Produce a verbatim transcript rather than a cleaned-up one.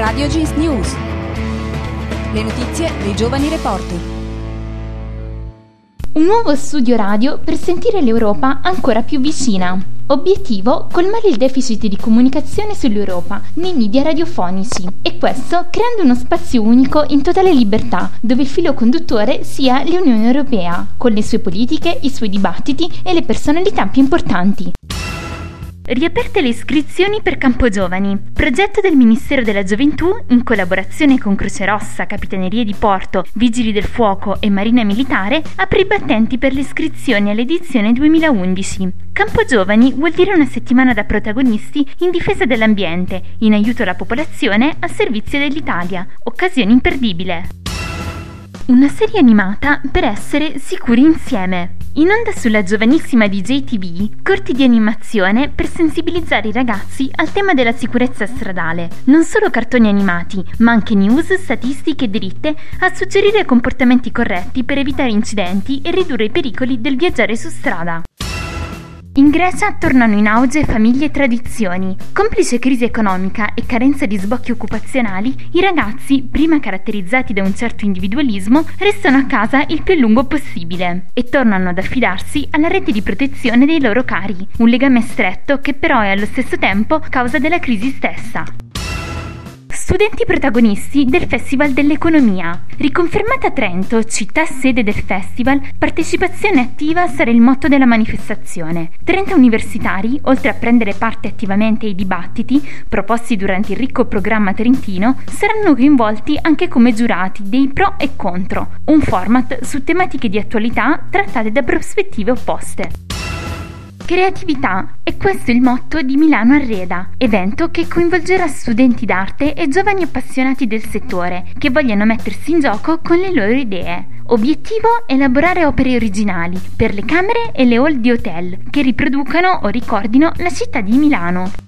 Radio Jeans News. Le notizie dei giovani reporter. Un nuovo studio radio per sentire l'Europa ancora più vicina. Obiettivo: colmare il deficit di comunicazione sull'Europa nei media radiofonici, e questo creando uno spazio unico in totale libertà, dove il filo conduttore sia l'Unione Europea, con le sue politiche, i suoi dibattiti e le personalità più importanti. Riaperte le iscrizioni per Campogiovani, progetto del Ministero della Gioventù in collaborazione con Croce Rossa, Capitanerie di Porto, Vigili del Fuoco e Marina Militare, apre i battenti per le iscrizioni all'edizione duemilaundici. Campogiovani vuol dire una settimana da protagonisti in difesa dell'ambiente, in aiuto alla popolazione, a servizio dell'Italia. Occasione imperdibile. Una serie animata per essere sicuri insieme. In onda sulla giovanissima di J T V, corti di animazione per sensibilizzare i ragazzi al tema della sicurezza stradale. Non solo cartoni animati, ma anche news, statistiche dritte a suggerire comportamenti corretti per evitare incidenti e ridurre i pericoli del viaggiare su strada. In Grecia tornano in auge famiglie e tradizioni. Complice crisi economica e carenza di sbocchi occupazionali, i ragazzi, prima caratterizzati da un certo individualismo, restano a casa il più a lungo possibile e tornano ad affidarsi alla rete di protezione dei loro cari, un legame stretto che però è allo stesso tempo causa della crisi stessa. Studenti protagonisti del Festival dell'Economia. Riconfermata Trento, città sede del festival, partecipazione attiva sarà il motto della manifestazione. trenta universitari, oltre a prendere parte attivamente ai dibattiti proposti durante il ricco programma trentino, saranno coinvolti anche come giurati dei pro e contro, un format su tematiche di attualità trattate da prospettive opposte. Creatività, e questo è il motto di Milano Arreda, evento che coinvolgerà studenti d'arte e giovani appassionati del settore che vogliono mettersi in gioco con le loro idee. Obiettivo: elaborare opere originali per le camere e le hall di hotel che riproducano o ricordino la città di Milano.